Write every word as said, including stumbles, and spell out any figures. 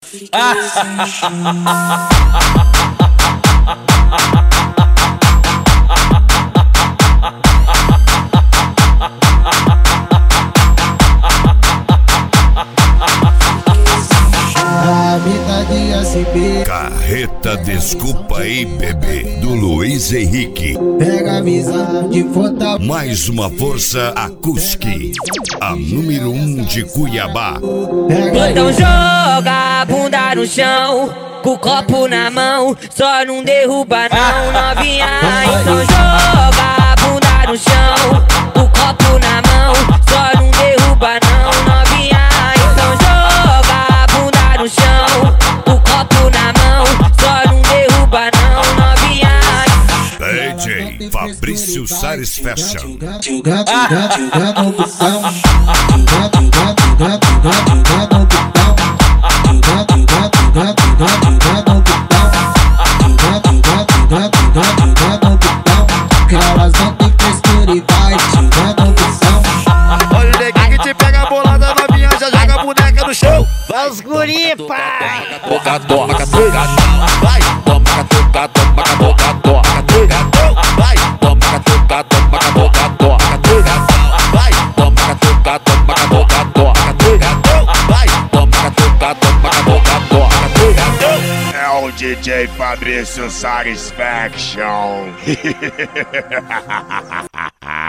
Carreta Desculpa aí, bebê, do Luiz Henrique. Pega a visão de foto. Mais uma força Akuski, a número um de Cuiabá. Então joga a bunda no chão, com o copo na mão, só não derruba não, novinha. Então joga a bunda no chão, com o copo na mão, só não derruba não, novinha. Então joga a bunda no chão, com o copo na mão, só não derruba não, novinha. D J Fabrício Sares Fashion. Tchuga, tchuga, tchuga no botão. Tchuga, tchuga, tchuga, tchuga, tchuga no botão. Tchuga, tchuga, tchuga, tchuga, tchuga no botão. Tchuga, tchuga, tchuga, tchuga, tchuga no botão. Que elas não tem frescura e vai tchuga no botão. Olha o neguinho que te pega a bolada, novinha já joga a boneca no chão. Vai os guri, pai! Toca, toca, toca, vai, toma, toca, toma, toca, toca, toca, vai, toma, toca, toma, toca, toca, toca, vai, toma, toca, toma, toca, toca, toca, vai, toma, toca, toma, toca, toca, toca. É o D J Fabrício Sares Fashion.